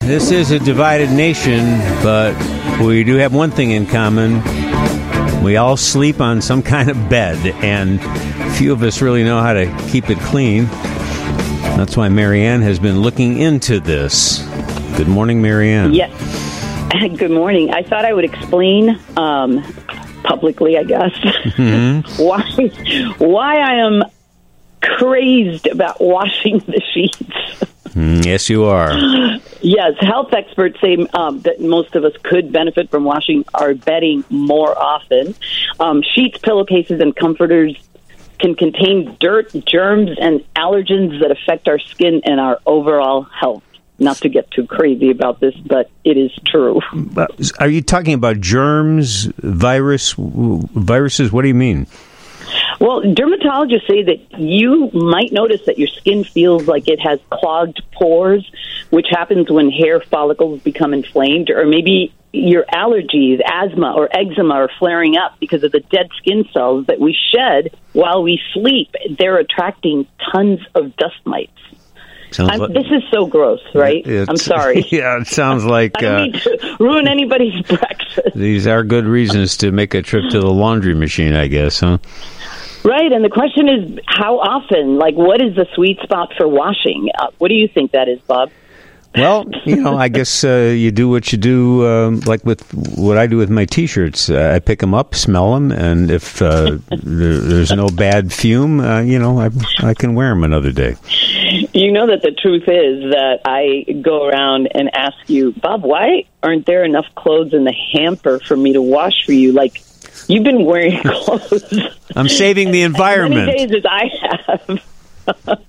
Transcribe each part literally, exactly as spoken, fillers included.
This is a divided nation, but we do have one thing in common. We all sleep on some kind of bed, and few of us really know how to keep it clean. That's why Marianne has been looking into this. Good morning, Marianne. Yes. Good morning. I thought I would explain um, publicly, I guess, mm-hmm. why why I am crazed about washing the sheets. Mm, yes, you are. Yes, health experts say um, that most of us could benefit from washing our bedding more often. Um, sheets, pillowcases, and comforters can contain dirt, germs, and allergens that affect our skin and our overall health. Not to get too crazy about this, but it is true. Are you talking about germs, virus, viruses? What do you mean? Well, dermatologists say that you might notice that your skin feels like it has clogged pores, which happens when hair follicles become inflamed, or maybe your allergies, asthma, or eczema are flaring up because of the dead skin cells that we shed while we sleep. They're attracting tons of dust mites. Like, this is so gross, right? I'm sorry. Yeah, it sounds like... I don't uh, mean to ruin anybody's breakfast. These are good reasons to make a trip to the laundry machine, I guess, huh? Right, and the question is, how often? Like, what is the sweet spot for washing? Uh, what do you think that is, Bob? Well, you know, I guess uh, you do what you do, um, like with what I do with my T-shirts. Uh, I pick them up, smell them, and if uh, there, there's no bad fume, uh, you know, I, I can wear them another day. You know that the truth is that I go around and ask you, Bob, why aren't there enough clothes in the hamper for me to wash for you? Like, you've been wearing clothes. I'm saving the environment. As many days as I have.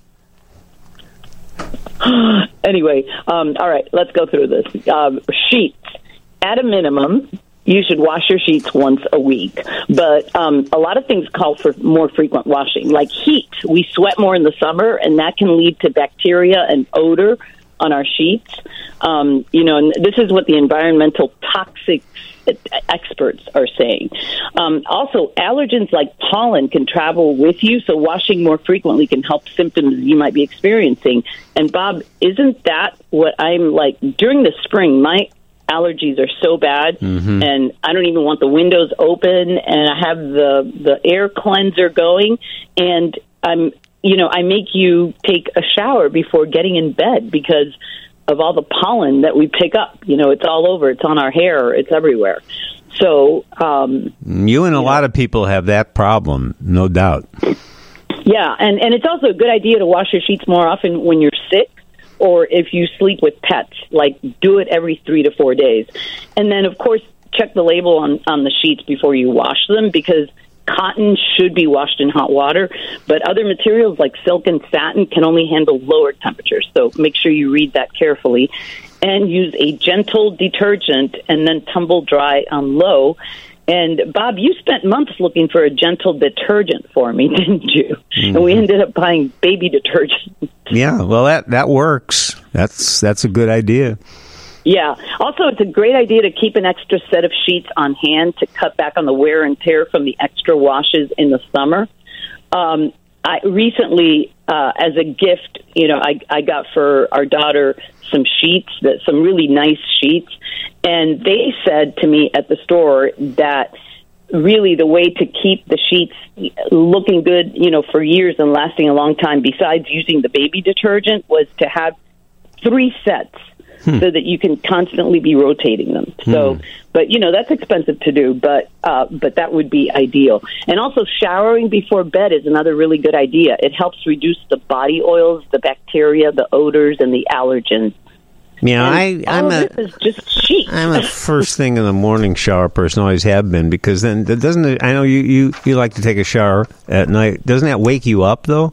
Anyway, um, all right, let's go through this. Um, sheets. At a minimum, you should wash your sheets once a week. But um, a lot of things call for more frequent washing, like heat. We sweat more in the summer, and that can lead to bacteria and odor on our sheets. Um, you know, and this is what the environmental toxic experts are saying. Um, also, allergens like pollen can travel with you, so washing more frequently can help symptoms you might be experiencing. And Bob, isn't that what I'm like during the spring? My allergies are so bad, mm-hmm. and I don't even want the windows open, and I have the the air cleanser going, and I'm you know I make you take a shower before getting in bed because of all the pollen that we pick up. You know, it's all over. It's on our hair. It's everywhere. So, um, you and a you lot know. of people have that problem, no doubt. Yeah, and, and it's also a good idea to wash your sheets more often when you're sick or if you sleep with pets. Like, do it every three to four days. And then, of course, check the label on, on the sheets before you wash them, because cotton should be washed in hot water, but other materials like silk and satin can only handle lower temperatures. So make sure you read that carefully and use a gentle detergent and then tumble dry on low. And Bob, you spent months looking for a gentle detergent for me, didn't you? Mm-hmm. And we ended up buying baby detergent. Yeah, well, that, that works. That's that's a good idea. Yeah. Also, it's a great idea to keep an extra set of sheets on hand to cut back on the wear and tear from the extra washes in the summer. Um, I recently, uh, as a gift, you know, I, I got for our daughter some sheets, that some really nice sheets, and they said to me at the store that really the way to keep the sheets looking good, you know, for years and lasting a long time, besides using the baby detergent, was to have three sets. Hmm. So that you can constantly be rotating them. So, hmm. but you know that's expensive to do. But uh, but that would be ideal. And also, showering before bed is another really good idea. It helps reduce the body oils, the bacteria, the odors, and the allergens. Yeah, and I, I'm all a this is just cheap. I'm a first thing in the morning shower person. Always have been, because then that doesn't. It, I know you, you you like to take a shower at night. Doesn't that wake you up though?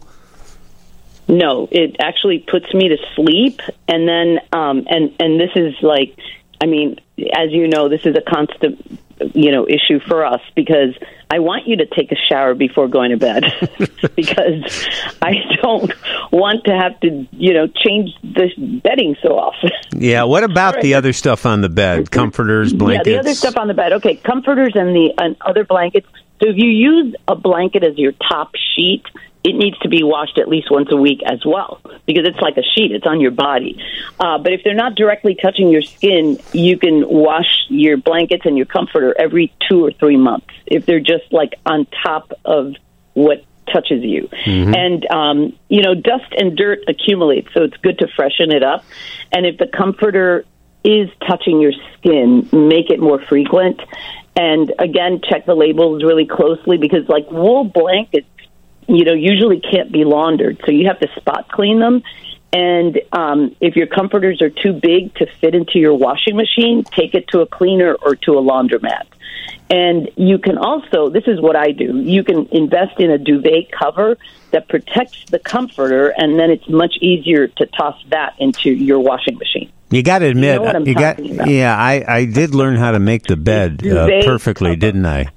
No, it actually puts me to sleep, and then, um, and and this is like, I mean, as you know, this is a constant, you know, issue for us, because I want you to take a shower before going to bed, because I don't want to have to, you know, change the bedding so often. Yeah, what about right. the other stuff on the bed? Comforters, blankets? Yeah, the other stuff on the bed. Okay, comforters and the and other blankets. So if you use a blanket as your top sheet, it needs to be washed at least once a week as well, because it's like a sheet. It's on your body. Uh, but if they're not directly touching your skin, you can wash your blankets and your comforter every two or three months if they're just like on top of what touches you. Mm-hmm. And, um, you know, dust and dirt accumulate, so it's good to freshen it up. And if the comforter is touching your skin, make it more frequent. And, again, check the labels really closely, because, like, wool blankets, you know, usually can't be laundered. So you have to spot clean them. And um, if your comforters are too big to fit into your washing machine, take it to a cleaner or to a laundromat. And you can also, this is what I do, you can invest in a duvet cover that protects the comforter, and then it's much easier to toss that into your washing machine. You got to admit, you, know you got, about. yeah, I, I did learn how to make the bed uh, perfectly, cover. didn't I?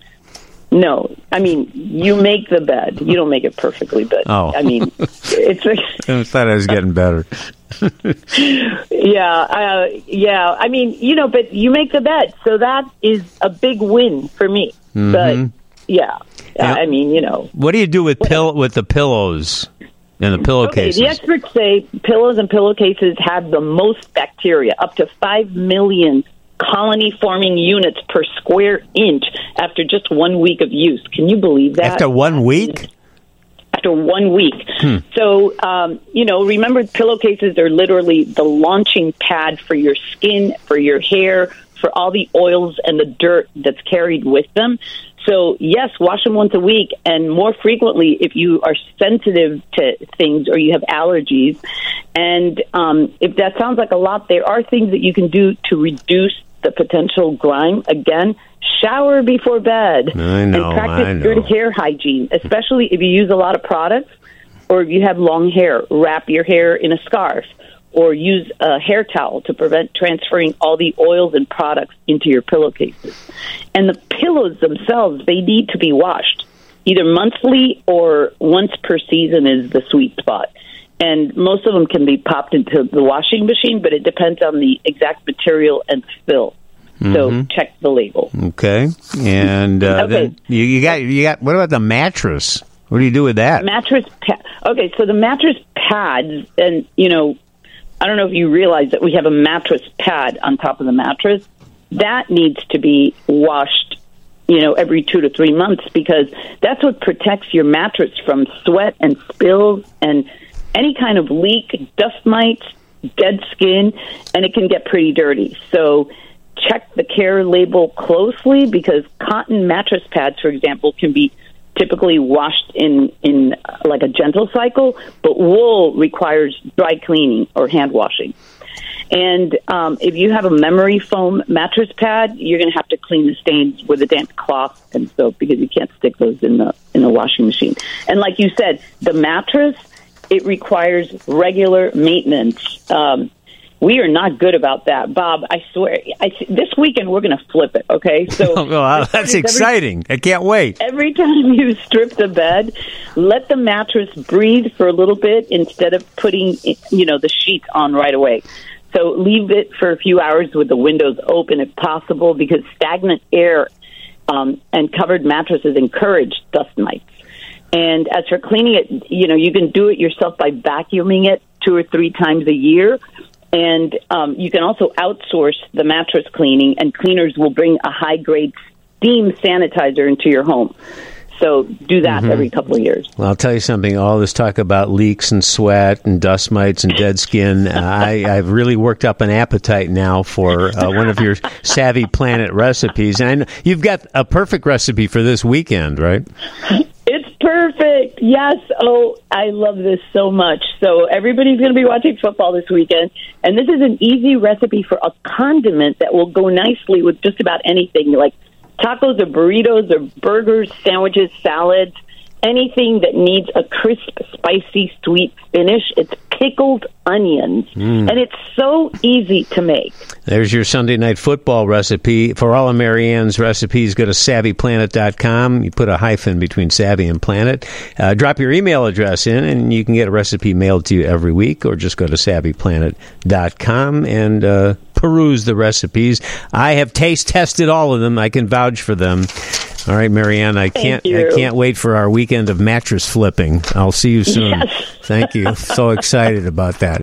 No, I mean, you make the bed. You don't make it perfectly, but oh. I mean, it's. I thought I was getting better. yeah, uh, yeah. I mean, you know, but you make the bed, so that is a big win for me. Mm-hmm. But yeah, now, I mean, you know, what do you do with pill with the pillows and the pillowcases? Okay, the experts say pillows and pillowcases have the most bacteria, up to five million colony-forming units per square inch after just one week of use. Can you believe that? After one week? After one week. Hmm. So, um, you know, remember, pillowcases are literally the launching pad for your skin, for your hair, for all the oils and the dirt that's carried with them. So, yes, wash them once a week, and more frequently if you are sensitive to things or you have allergies. And um, if that sounds like a lot, there are things that you can do to reduce the potential grime. Again, shower before bed. I know, and practice I know. good hair hygiene, especially if you use a lot of products or if you have long hair. Wrap your hair in a scarf or use a hair towel to prevent transferring all the oils and products into your pillowcases. And the pillows themselves, they need to be washed. Either monthly or once per season is the sweet spot. And most of them can be popped into the washing machine, but it depends on the exact material and fill. So mm-hmm. check the label. Okay. And uh, okay. then you, you got you got. What about the mattress? What do you do with that? Mattress pad. Okay, so the mattress pads, and you know, I don't know if you realize that we have a mattress pad on top of the mattress. That needs to be washed, you know, every two to three months, because that's what protects your mattress from sweat and spills and any kind of leak, dust mites, dead skin, and it can get pretty dirty. So check the care label closely, because cotton mattress pads, for example, can be typically washed in, in uh, like a gentle cycle, but wool requires dry cleaning or hand washing. And um, if you have a memory foam mattress pad, you're going to have to clean the stains with a damp cloth and soap, because you can't stick those in the in the washing machine. And like you said, the mattress, it requires regular maintenance. Um, we are not good about that, Bob. I swear. I, this weekend we're going to flip it. Okay, so oh, well, that's exciting. Every, I can't wait. Every time you strip the bed, let the mattress breathe for a little bit instead of putting, you know, the sheets on right away. So leave it for a few hours with the windows open if possible, because stagnant air um, and covered mattresses encourage dust mites. And as for cleaning it, you know, you can do it yourself by vacuuming it two or three times a year. And um, you can also outsource the mattress cleaning, and cleaners will bring a high-grade steam sanitizer into your home. So do that mm-hmm. every couple of years. Well, I'll tell you something. All this talk about leaks and sweat and dust mites and dead skin, uh, I, I've really worked up an appetite now for uh, one of your Savvy Planet recipes. And I know you've got a perfect recipe for this weekend, right? It's perfect. Yes. Oh, I love this so much. So everybody's going to be watching football this weekend. And this is an easy recipe for a condiment that will go nicely with just about anything, like tacos or burritos or burgers, sandwiches, salads, anything that needs a crisp, spicy, sweet finish. It's pickled onions. Mm. And it's so easy to make. There's your Sunday Night Football recipe. For all of Marianne's recipes, go to savvy planet dot com. You put a hyphen between Savvy and Planet. Uh, drop your email address in, and you can get a recipe mailed to you every week, or just go to savvy planet dot com and uh, peruse the recipes. I have taste tested all of them. I can vouch for them. All right, Marianne, I can't Thank you. I can't wait for our weekend of mattress flipping. I'll see you soon. Yes. Thank you. So excited about that.